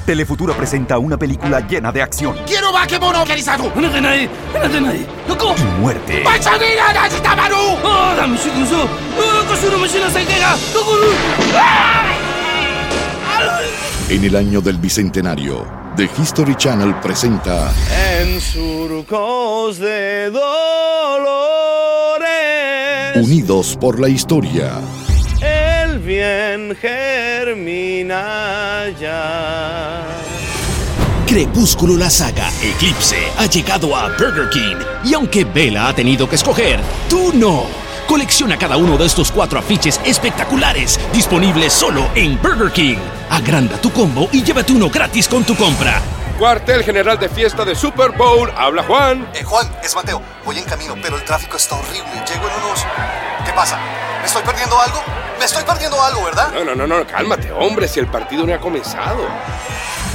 Telefutura presenta una película llena de acción. ¡Quiero bakemono organizado! Y muerte. En el año del bicentenario, The History Channel presenta En surcos de dolores, Unidos por la Historia. el bien germina ya. Crepúsculo, la saga Eclipse ha llegado a Burger King. Y aunque Bella ha tenido que escoger, tú no. Colecciona cada uno de estos 4 afiches espectaculares, disponibles solo en Burger King. Agranda tu combo y llévate uno gratis con tu compra. Cuartel General de Fiesta de Super Bowl, habla Juan. Juan, es Mateo. Voy en camino, pero el tráfico está horrible. Llego en unos... ¿Qué pasa? ¿Me estoy perdiendo algo? Me estoy perdiendo algo, ¿verdad? No, cálmate, hombre, si el partido no ha comenzado.